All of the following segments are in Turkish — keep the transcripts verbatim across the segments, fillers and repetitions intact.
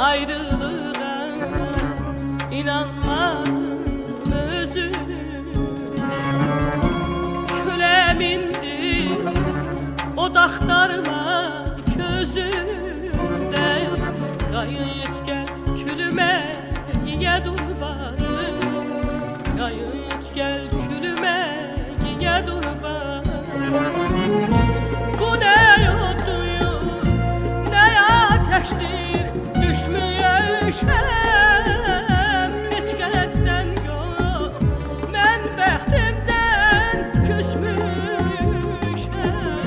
ayrılığa inanmadım özüm. Külemindi odaklarla közümde, gayet gel külüme ye dur bari, gayet gel külüme ye dur bari. Bu ne yoduyum, ne ateştir, düşmüyor şem, hiç kəsdən yok, mən bəxtimdən küsmüşəm.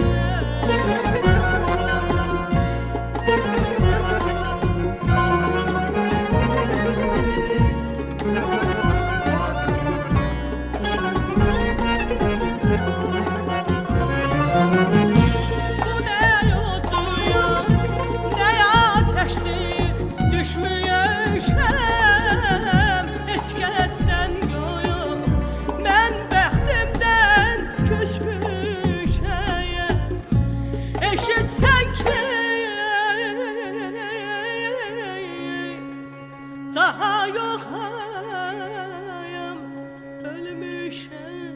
Daha yok hayam, ölmüşəm.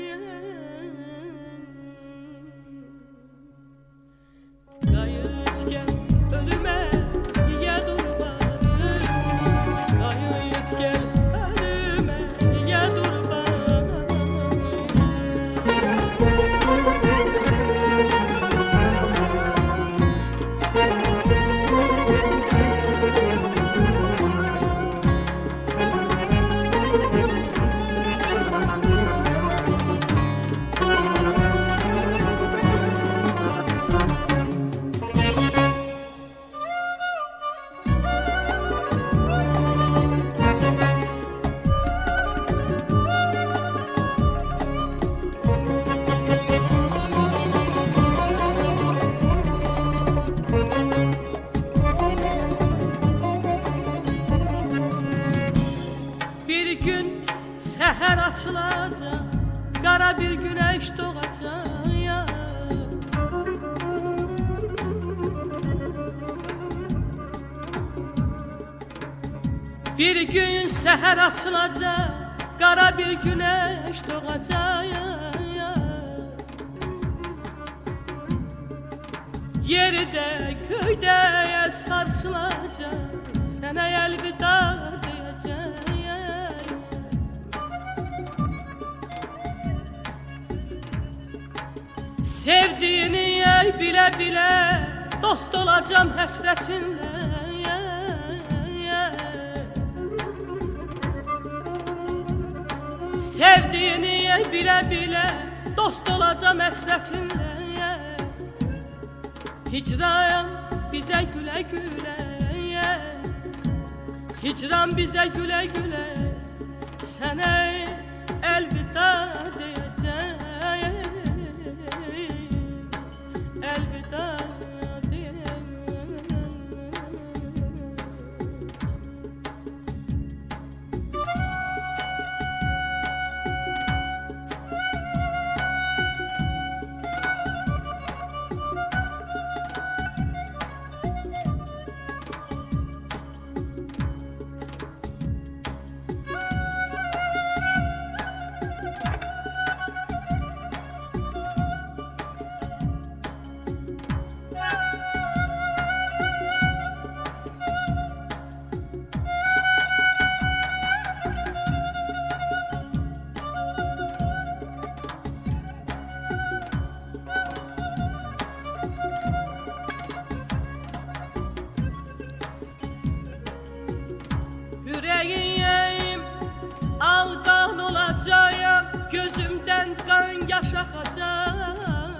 Gayet gel ölüme ye dur bari, gayet gel ölüme ye dur bari. Bir gün seher açılacak, kara bir güneş doğacak ya. Bir gün seher açılacak, kara bir güneş doğacak ya. Yerde köydeye sarsılacak, sana elveda diyecek. Sevdiğini yer bile bile, dost olacağım həsrətinlə. Sevdiğini yer bile bile, dost olacağım həsrətinlə. Hicran bize güle güle, hicran bize güle güle, sana elveda diyeceğim. Elveda diyeceğim. Yüreğim aldan olacak, gözümden kan yaş akacak.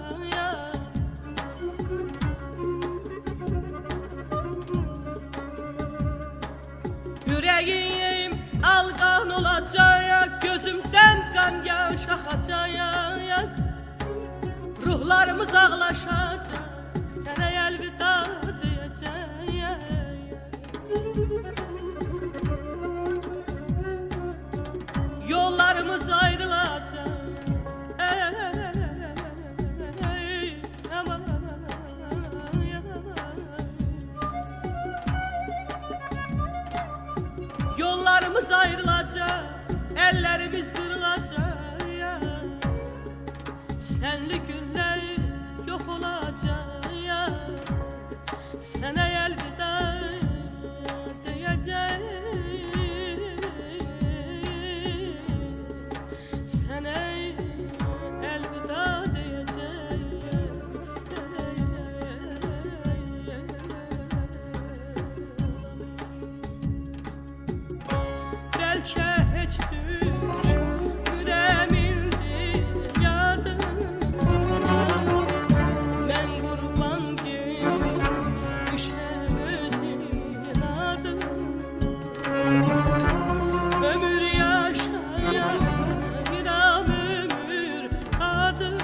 Yüreğim aldan olacak, gözümden kan yaş akacak. Ruhlarımız ağlaşacak, sana elveda diyeceğim. Yollarımız ayrılacak. Ey, aman, aman. Yollarımız ayrılacak, ellerimiz kırılacak ya. Senli günler yok olacak ya. Sana elveda diyeceğim. Sana elveda diyeceğim. Belki hiç düşüremildi yadım. Ben kurban gibi düşemezdim adım. Ömür yaşayan bir am ömür adım.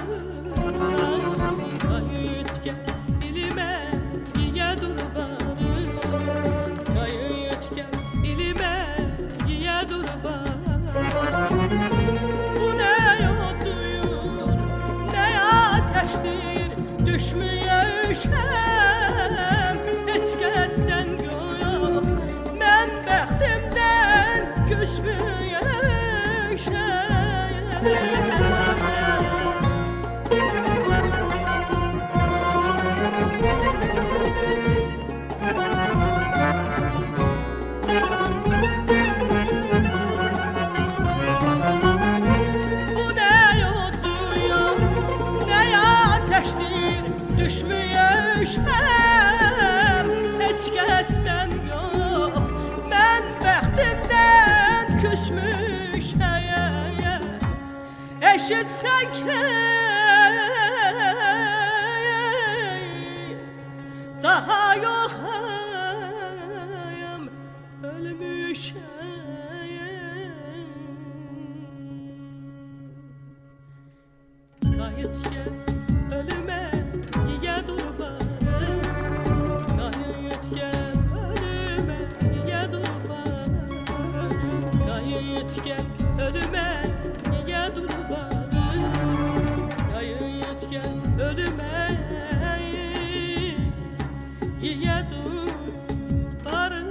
Kayıt gel dilime yiye dur bari. Kayıt gel dilime yiye dur bari. Bu ne yotuyur ne ateştir, düşmüyor üşem hiç kesten yok. Ben bəxtimdən küsmüyor üşem. Bu ne yotuyur ne ateştir, düşmüyor üşem hiç kesten yok. Ben bəxtimdən küsmüşəm. Eşitsən ki daha yoxam, ölmüşəm. Qayıt gel ölümə yiyə dur bari. Qayıt gel ölümə yiyə dur bari. Qayıt gel ölümə yiyə dur bari. Qayıt gel ölümə yiyə dur bari.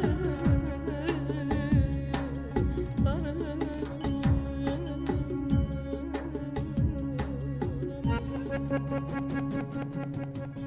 Bari.